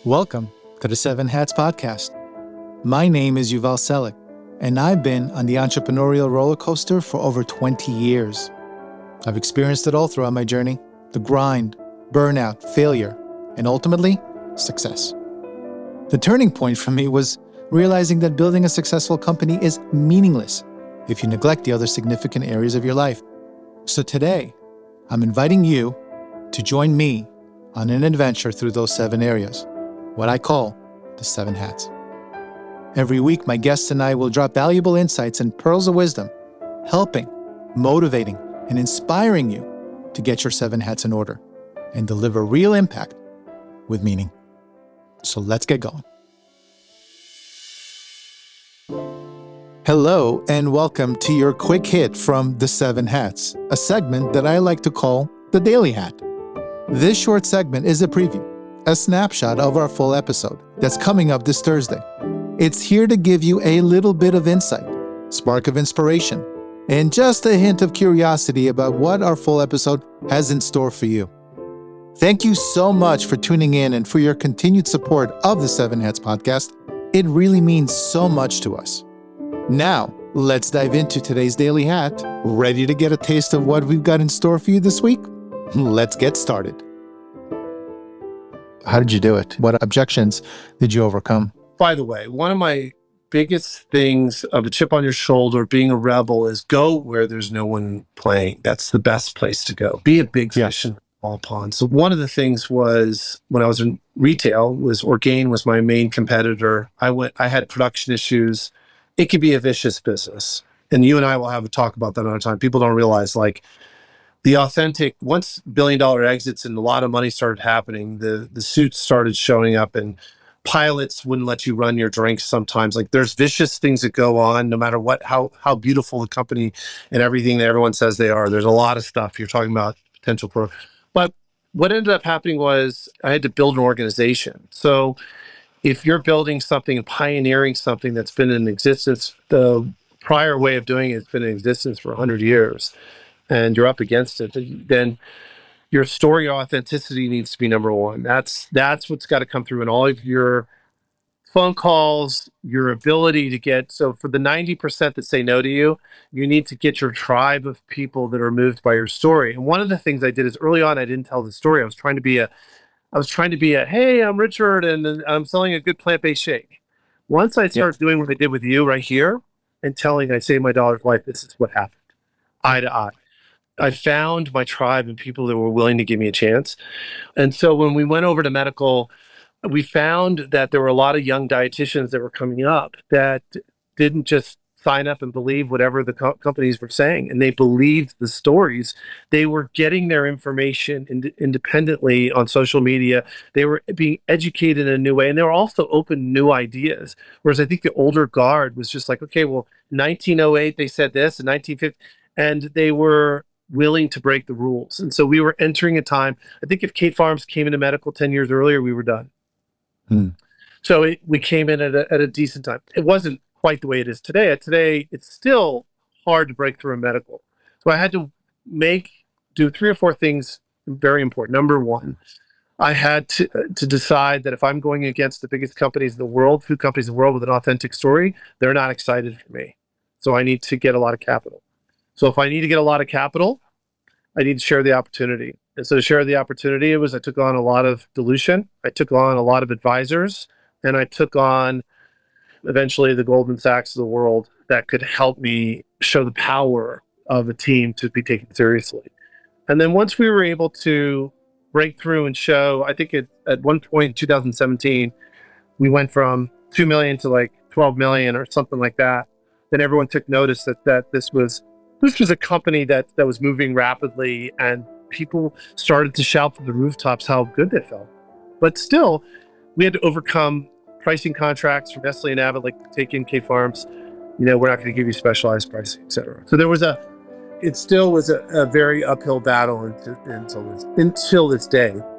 Welcome to the Seven Hats Podcast. My name is Yuval Selik, and I've been on the entrepreneurial roller coaster for over 20 years. I've experienced it all throughout my journey: the grind, burnout, failure, and ultimately, success. The turning point for me was realizing that building a successful company is meaningless if you neglect the other significant areas of your life. So today, I'm inviting you to join me on an adventure through those 7 areas, what I call the 7 hats. Every week, my guests and I will drop valuable insights and pearls of wisdom, helping, motivating, and inspiring you to get your 7 hats in order and deliver real impact with meaning. So let's get going. Hello, and welcome to your quick hit from the 7 hats, a segment that I like to call the Daily Hat. This short segment is a preview, a snapshot of our full episode that's coming up this Thursday. It's here to give you a little bit of insight, spark of inspiration, and just a hint of curiosity about what our full episode has in store for you. Thank you so much for tuning in and for your continued support of the 7 Hats podcast. It really means so much to us. Now, let's dive into today's Daily Hat. Ready to get a taste of what we've got in store for you this week? Let's get started. How did you do it? What objections did you overcome? By the way, one of my biggest things of a chip on your shoulder, being a rebel, is go where there's no one playing. That's the best place to go. Be a big fish in a small pond. So one of the things was, when I was in retail, was Orgain was my main competitor. I had production issues. It could be a vicious business. And you and I will have a talk about that another time. People don't realize, like, the authentic, once $1 billion exits and a lot of money started happening, the suits started showing up, and pilots wouldn't let you run your drinks sometimes. Like, there's vicious things that go on no matter what, how beautiful the company and everything that everyone says they are. There's a lot of stuff you're talking about potential for. But what ended up happening was I had to build an organization. So if you're building something and pioneering something that's been in existence, the prior way of doing it has been in existence for 100 years, and you're up against it, then your story authenticity needs to be number one. That's what's got to come through in all of your phone calls, your ability to get, so for the 90% that say no to you, you need to get your tribe of people that are moved by your story. And one of the things I did is, early on, I didn't tell the story. I was trying to be a, hey, I'm Richard, and I'm selling a good plant-based shake. Once I started doing what I did with you right here and telling, I saved my daughter's life, this is what happened, eye to eye. I found my tribe and people that were willing to give me a chance. And so when we went over to medical, we found that there were a lot of young dietitians that were coming up that didn't just sign up and believe whatever the companies were saying, and they believed the stories. They were getting their information independently on social media. They were being educated in a new way, and they were also open to new ideas. Whereas I think the older guard was just like, okay, well, 1908, they said this, in 1950, and they were willing to break the rules. And so we were entering a time, I think if Kate Farms came into medical 10 years earlier, we were done. So we came in at a decent time. It wasn't quite the way it is today. Today, it's still hard to break through in medical. So I had to do 3 or 4 things very important. Number one, I had to decide that if I'm going against the biggest companies in the world, food companies in the world, with an authentic story, they're not excited for me. So I need to get a lot of capital. So if I need to get a lot of capital, I need to share the opportunity. And so to share the opportunity, I took on a lot of dilution. I took on a lot of advisors, and I took on eventually the Goldman Sachs of the world that could help me show the power of a team to be taken seriously. And then once we were able to break through and show, I think at one point in 2017, we went from 2 million to like 12 million or something like that. Then everyone took notice that this was a company that was moving rapidly, and people started to shout from the rooftops how good they felt. But still, we had to overcome pricing contracts from Nestle and Abbott, like take in Kate Farms. We're not going to give you specialized pricing, et cetera. So it still was a very uphill battle until this day.